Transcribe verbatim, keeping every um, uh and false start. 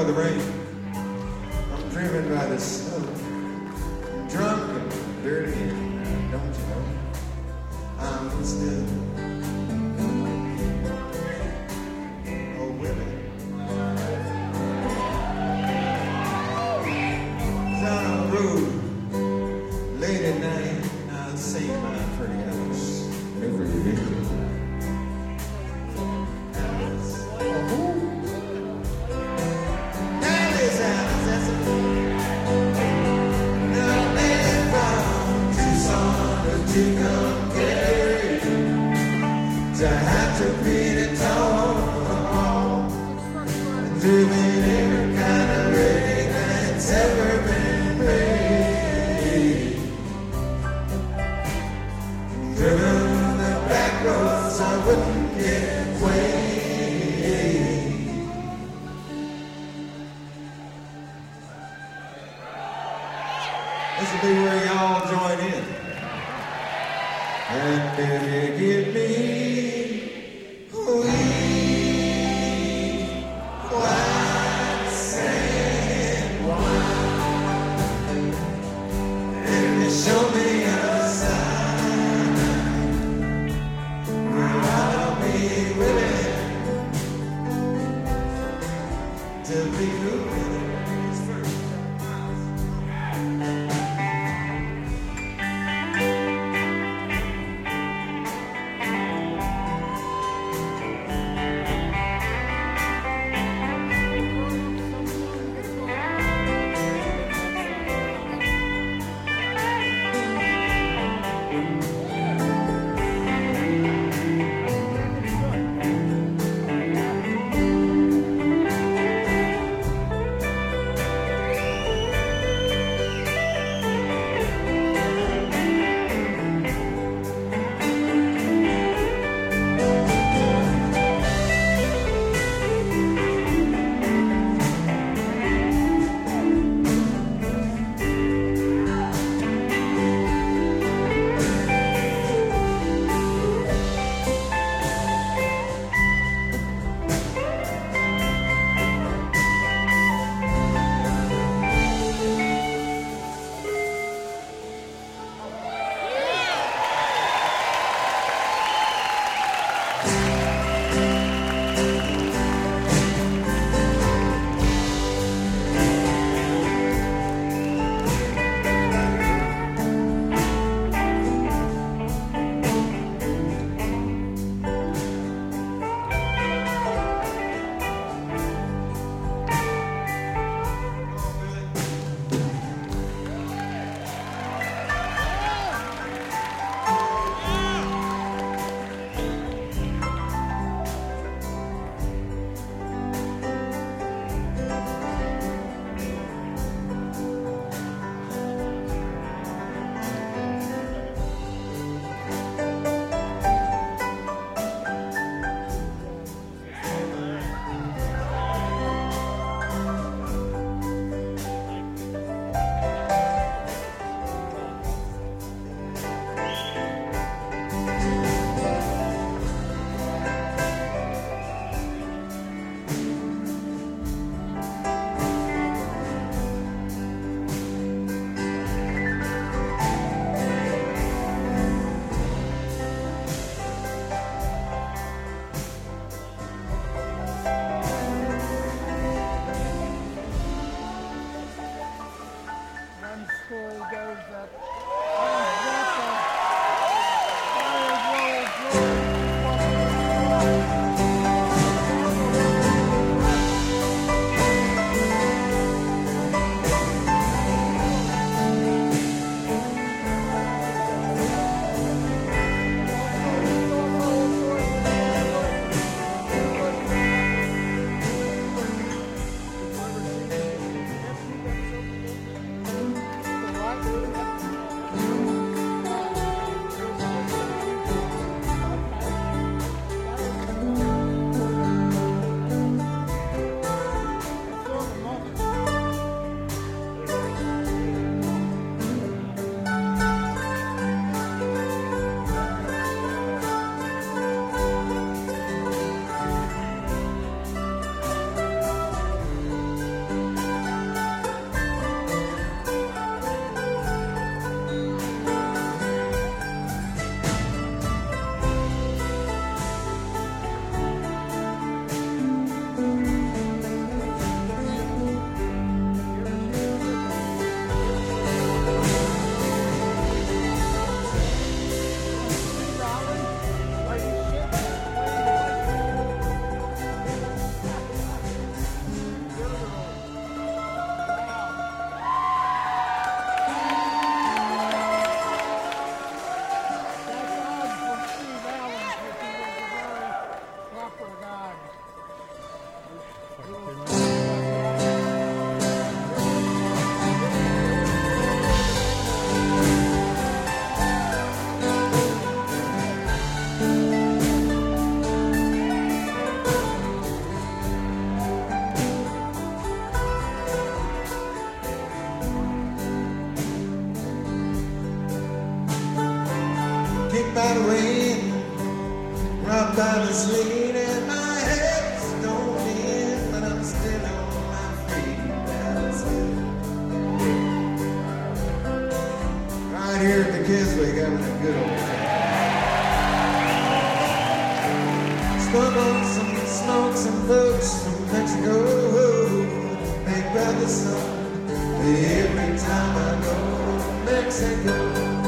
by the rain. I'm driven by the snow. I'm drunk and dirty, and don't you know? I'm still a women. Down on the road, late at night, I'll see my pretty house every day. To compare, to have to beat it all, doing every kind of rating that's ever been made. Driven the back roads, I wouldn't get away. This will be where y'all join in. And if you give me weak, white sand wine, and you show me a sign, well, I'll be willing to be willing. beat by the wind, rocked by the sleet, and my head's stone in, but I'm still on my feet. That's it. Right here at the Keswick, having a good old time. Smoke on some, smoke some folks from Mexico. Big brother son, every time I go to Mexico.